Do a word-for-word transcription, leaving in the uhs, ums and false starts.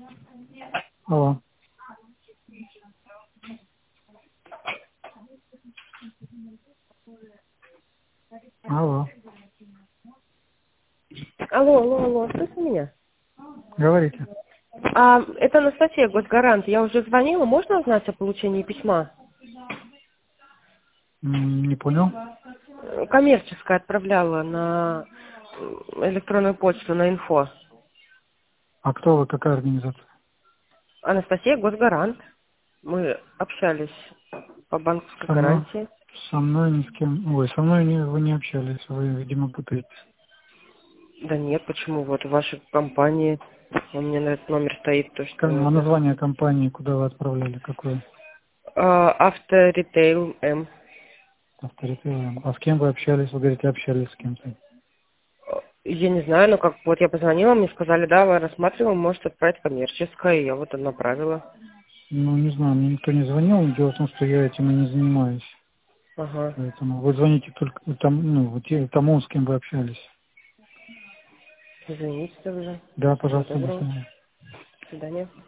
Алло. Алло. Алло, алло, алло, слышите меня? Говорите. А, это Анастасия, Госгарант. Я уже звонила. Можно узнать о получении письма? М, Не понял. Э, Коммерческое отправляла на э, электронную почту, на инфо. А кто вы, какая организация? Анастасия, Госгарант. Мы общались по банковской Со мной, гарантии. со мной ни с кем. Ой, со мной не, вы не общались, вы, видимо, путаете. Да нет, почему? Вот в вашей компании у меня на этот номер стоит то, что Ком- А это... название компании, куда вы отправляли, какое? А, Авторитейл М. Авторитет. А с кем вы общались? Вы говорите, общались с кем-то. Я не знаю, но как вот я позвонила, мне сказали, да, вы рассматриваем, может отправить коммерческое, и я вот направила. Ну, не знаю, мне никто не звонил, но дело в том, что я этим и не занимаюсь. Ага. Поэтому вы звоните только там, ну, вот те- тому, с кем вы общались. Извините тогда. Да, Всего пожалуйста, до доброго. свидания. До свидания.